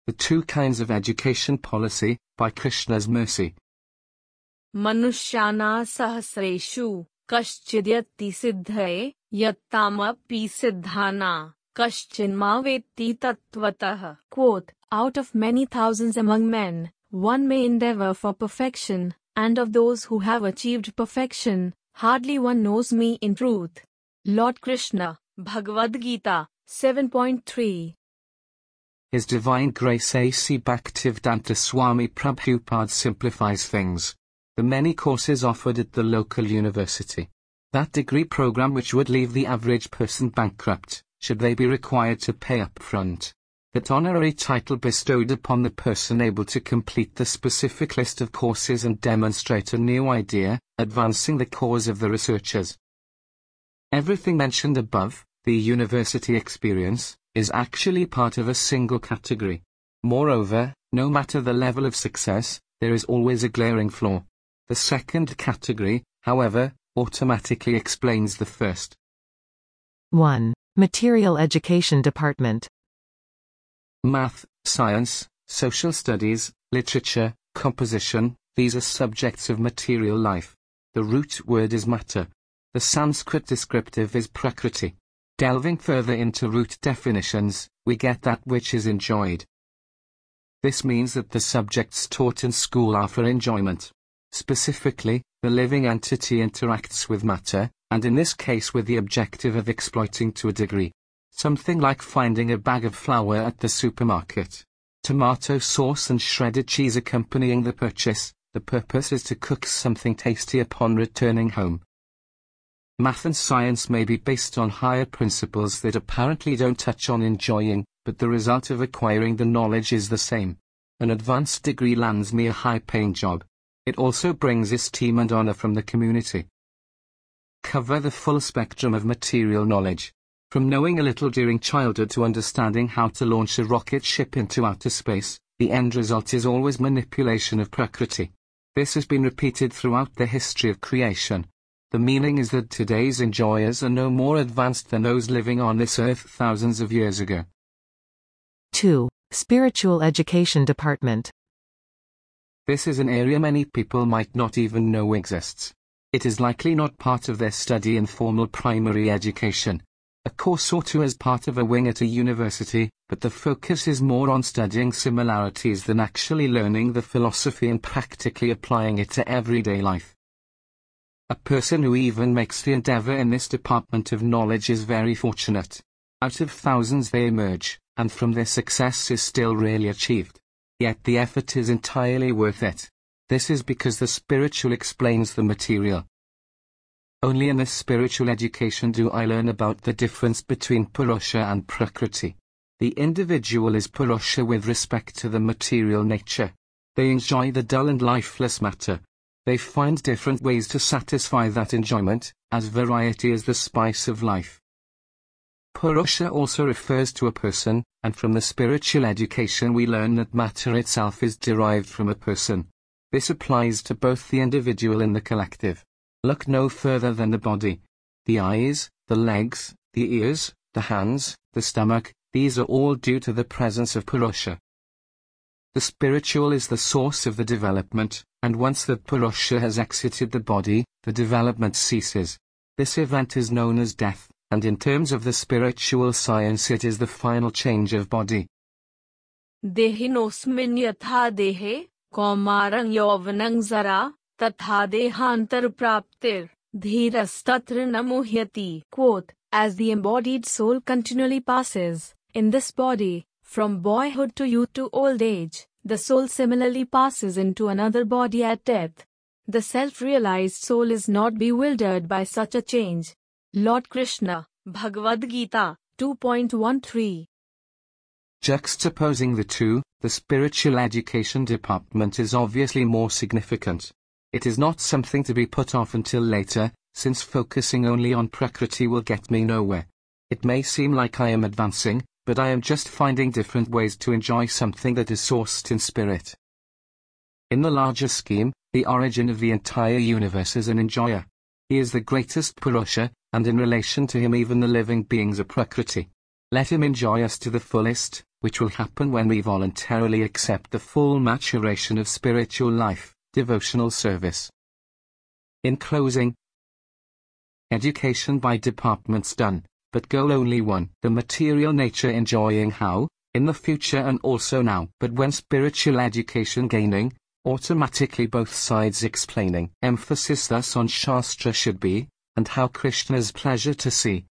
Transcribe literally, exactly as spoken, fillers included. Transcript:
The Two Kinds of Education Policy, by Krishna's Mercy. Manushana sahasreshu kaschidhyati siddhaye yattamapi siddhana kaschinma vetti tattvatah. Quote, out of many thousands among men, one may endeavor for perfection, and of those who have achieved perfection, hardly one knows me in truth. Lord Krishna, Bhagavad Gita, seven point three. His Divine Grace A C Bhaktivedanta Swami Prabhupada simplifies things. The many courses offered at the local university. That degree program which would leave the average person bankrupt, should they be required to pay up front. That honorary title bestowed upon the person able to complete the specific list of courses and demonstrate a new idea, advancing the cause of the researchers. Everything mentioned above, the university experience, is actually part of a single category. Moreover, no matter the level of success, there is always a glaring flaw. The second category, however, automatically explains the first. one. Material Education Department. Math, science, social studies, literature, composition, these are subjects of material life. The root word is matter. The Sanskrit descriptive is prakriti. Delving further into root definitions, we get that which is enjoyed. This means that the subjects taught in school are for enjoyment. Specifically, the living entity interacts with matter, and in this case with the objective of exploiting to a degree. Something like finding a bag of flour at the supermarket. Tomato sauce and shredded cheese accompanying the purchase, the purpose is to cook something tasty upon returning home. Math and science may be based on higher principles that apparently don't touch on enjoying, but the result of acquiring the knowledge is the same. An advanced degree lands me a high-paying job. It also brings esteem and honor from the community. Cover the full spectrum of material knowledge. From knowing a little during childhood to understanding how to launch a rocket ship into outer space, the end result is always manipulation of Prakriti. This has been repeated throughout the history of creation. The meaning is that today's enjoyers are no more advanced than those living on this earth thousands of years ago. two. Spiritual Education Department. This is an area many people might not even know exists. It is likely not part of their study in formal primary education. A course or two as part of a wing at a university, but the focus is more on studying similarities than actually learning the philosophy and practically applying it to everyday life. A person who even makes the endeavor in this department of knowledge is very fortunate. Out of thousands they emerge, and from their success is still rarely achieved. Yet the effort is entirely worth it. This is because the spiritual explains the material. Only in this spiritual education do I learn about the difference between Purusha and Prakriti. The individual is Purusha with respect to the material nature. They enjoy the dull and lifeless matter. They find different ways to satisfy that enjoyment, as variety is the spice of life. Purusha also refers to a person, and from the spiritual education we learn that matter itself is derived from a person. This applies to both the individual and the collective. Look no further than the body. The eyes, the legs, the ears, the hands, the stomach, these are all due to the presence of Purusha. The spiritual is the source of the development, and once that Purusha has exited the body, the development ceases. This event is known as death, and in terms of the spiritual science it is the final change of body. Dehinosmin yatha dehe, kaumarang yauvanang zara, tatha dehantar praptir, dhirastatra namuhyati. Quote, as the embodied soul continually passes, in this body, from boyhood to youth to old age, the soul similarly passes into another body at death. The self-realized soul is not bewildered by such a change. Lord Krishna, Bhagavad Gita, two point thirteen. Juxtaposing the two, the spiritual education department is obviously more significant. It is not something to be put off until later, since focusing only on Prakriti will get me nowhere. It may seem like I am advancing, but I am just finding different ways to enjoy something that is sourced in spirit. In the larger scheme, the origin of the entire universe is an enjoyer. He is the greatest Purusha, and in relation to him even the living beings are Prakriti. Let him enjoy us to the fullest, which will happen when we voluntarily accept the full maturation of spiritual life, devotional service. In closing, education by departments done, but goal only one. The material nature enjoying how, in the future and also now. But when spiritual education gaining, automatically both sides explaining. Emphasis thus on Shastra should be, and how Krishna's pleasure to see.